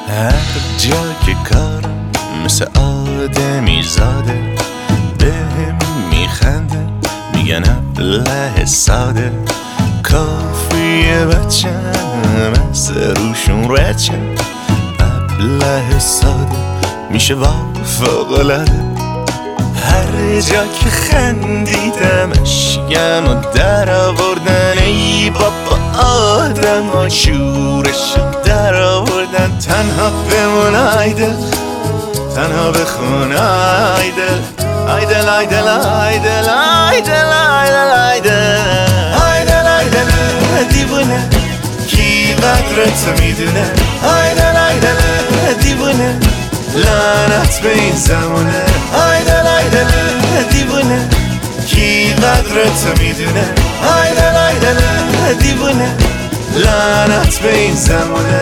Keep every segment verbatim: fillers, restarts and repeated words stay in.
هر جا که کارم مثل آدمی زاده، بهم میخنده میگن ابله ساده. کافیه بچم از روشون رچم، ابله ساده میشه فوق‌العاده. هر جا که خندیدم اشکم و در آوردن، ای بابا آدم ها شورش در آوردن. تنها بمون آیدل، تنها بخون آیدل، آیدل آیدل آیدل آیدل آیدل آیدل آیدل دیوونه کی قدرت میدونه. آیدل آیدل دیوونه لعنت به این زمونه. آیدل آیدل دیوونه کی قدرت میدونه. آیدل آیدل دیوونه لعنت به این زمونه.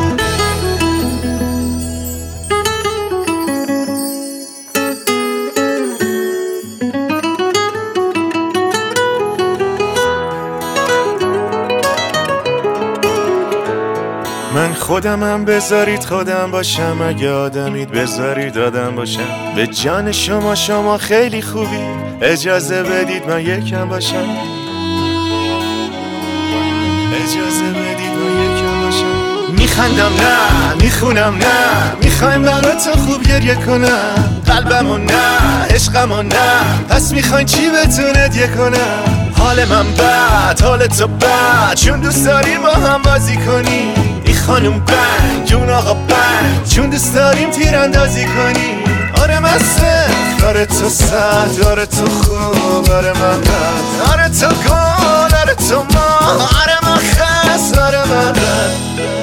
من خودمم بذارید خودم باشم، اگه آدمید بذارید آدم باشم. به جان شما شما خیلی خوبی، اجازه بدید من یکم باشم. اجازه بدید من یکم باشم. میخندم نه میخونم نه، میخوایم براتون خوب گریه کنم. قلبمو نه عشقمو نه، پس میخواین چی بتونه هدیه کنم. حال من بد حال تو بد، چون دوست داریم با هم بازی کنی. ای خانم بنگ اون آقا بنگ، چون دوست داریم تیراندازی کنی. آره من سخت آره تو سد، آره تو خوب آره من بد، آره تو گل آره تو ما، آره من خست آره من رد.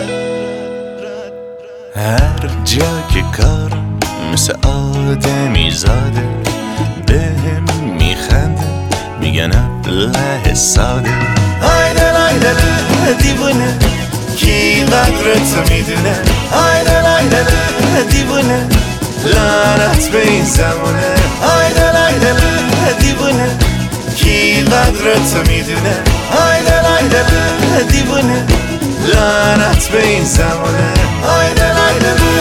هر جا که کارم مثل آدمی زاده، بهم میخنده میگن ابله ساده. آیدل آیدل دیوونه کی قدرت میدونه. آیدل آیدل دیوونه لعنت به این زمونه. آیدل آیدل دیوونه کی قدرت میدونه. آیدل آیدل دیوونه لعنت به این زمونه. آیدل آیدل